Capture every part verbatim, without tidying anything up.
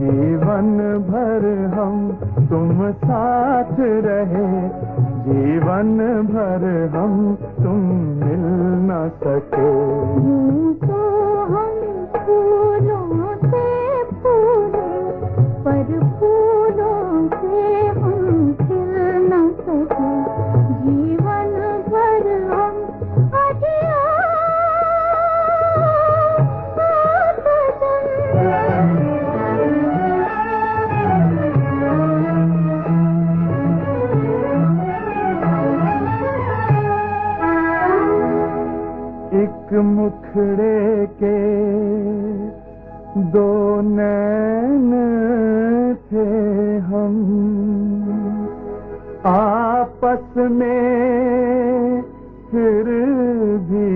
जीवन भर हम तुम साथ रहे, जीवन भर हम तुम मिल न सके। यूं तो हम फूलों से फूले, पर फूलों से हम खिल न सके। जीवन भर हम अधिया एक मुखड़े के दो नैन थे हम, आपस में फिर भी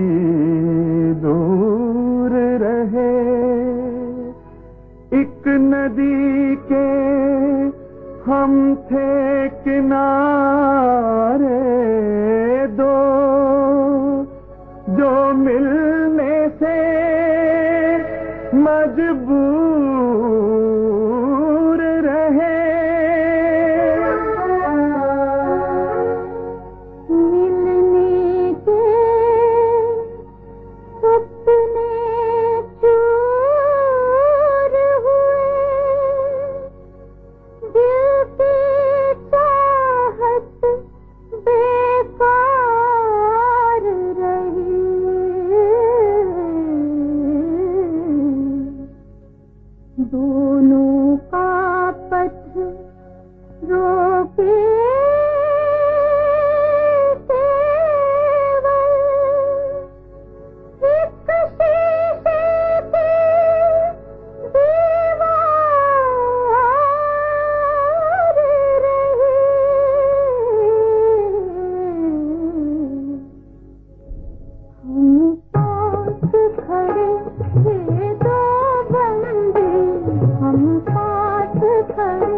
दूर रहे। एक नदी के हम थे किनारे दो, जो मिलने से मजबूर रहे। मिलने के सपने चूर हुए, दिल की चाहत बेकार रही। दोनों का पथ रोके केवल एक शीशे की दीवार रही। हम पास खड़े थे दो बंदे, हम पास खड़े